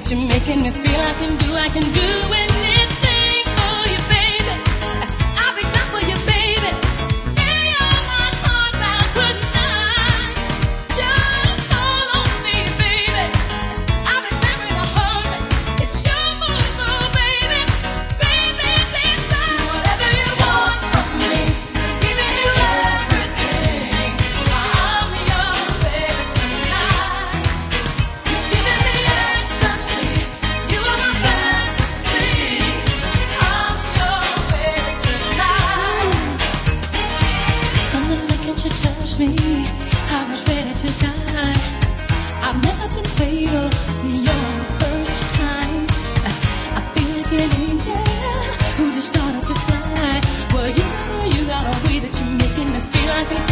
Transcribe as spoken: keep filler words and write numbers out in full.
that you're making me feel I can do, I can do anything for you, baby. I'll be down for you, baby. Feel your heart pound good night. Just call on me, baby. I'll be there in a hurry. It's your move, move, baby. Baby, please try whatever you want from me. Giving you everything. I'm your baby tonight. You're giving me ecstasy. You are my fantasy. I'm your baby tonight. From the second you touched me, I was ready to die. I've never been fatal. You're the first time. I feel like an angel who just started to fly. Well, you know you got a way that you're making me feel like a